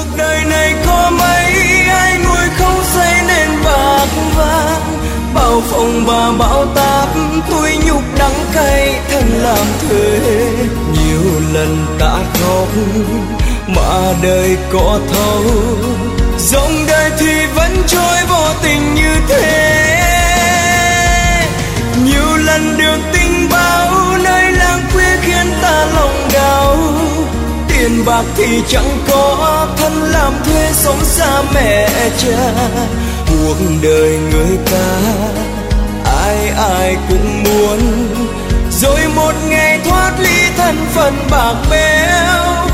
cuộc đời này có mấy ai nuôi không xây nên bạc vàng, bao phong và bão táp tôi nhục đắng cay thân làm thuê. Nhiều lần ta khóc mà đời có thấu, dòng đời thì vẫn trôi vô tình như thế. Nhiều lần được tình báo nơi làng quê khiến ta lòng đau, tiền bạc thì chẳng có, thân làm thuê sống xa mẹ cha. Cuộc đời người ta ai ai cũng muốn, rồi một ngày thoát ly thân phận bạc bẽo.